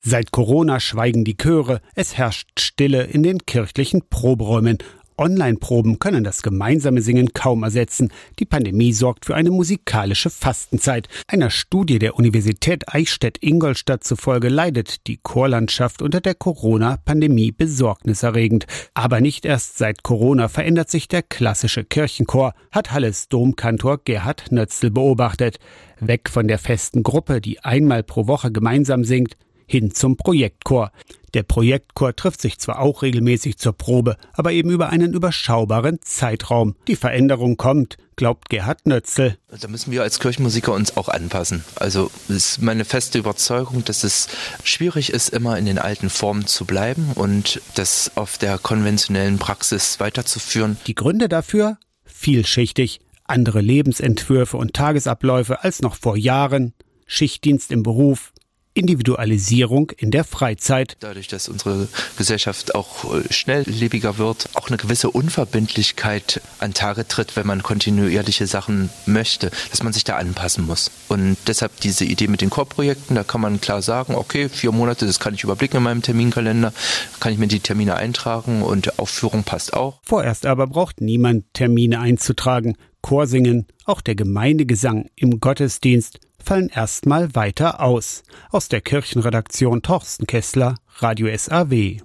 Seit Corona schweigen die Chöre, es herrscht Stille in den kirchlichen Proberäumen. Online-Proben können das gemeinsame Singen kaum ersetzen. Die Pandemie sorgt für eine musikalische Fastenzeit. Einer Studie der Universität Eichstätt-Ingolstadt zufolge leidet die Chorlandschaft unter der Corona-Pandemie besorgniserregend. Aber nicht erst seit Corona verändert sich der klassische Kirchenchor, hat Halles Domkantor Gerhard Nötzl beobachtet. Weg von der festen Gruppe, die einmal pro Woche gemeinsam singt, hin zum Projektchor. Der Projektchor trifft sich zwar auch regelmäßig zur Probe, aber eben über einen überschaubaren Zeitraum. Die Veränderung kommt, glaubt Gerhard Nötzl. Da müssen wir als Kirchenmusiker uns auch anpassen. Also es ist meine feste Überzeugung, dass es schwierig ist, immer in den alten Formen zu bleiben und das auf der konventionellen Praxis weiterzuführen. Die Gründe dafür? Vielschichtig. Andere Lebensentwürfe und Tagesabläufe als noch vor Jahren. Schichtdienst im Beruf. Individualisierung in der Freizeit. Dadurch, dass unsere Gesellschaft auch schnelllebiger wird, auch eine gewisse Unverbindlichkeit an Tage tritt, wenn man kontinuierliche Sachen möchte, dass man sich da anpassen muss. Und deshalb diese Idee mit den Chorprojekten, da kann man klar sagen, okay, 4 Monate, das kann ich überblicken in meinem Terminkalender, kann ich mir die Termine eintragen und Aufführung passt auch. Vorerst aber braucht niemand Termine einzutragen. Chorsingen, auch der Gemeindegesang im Gottesdienst, fallen erstmal weiter aus. Aus der Kirchenredaktion Torsten Kessler, Radio SAW.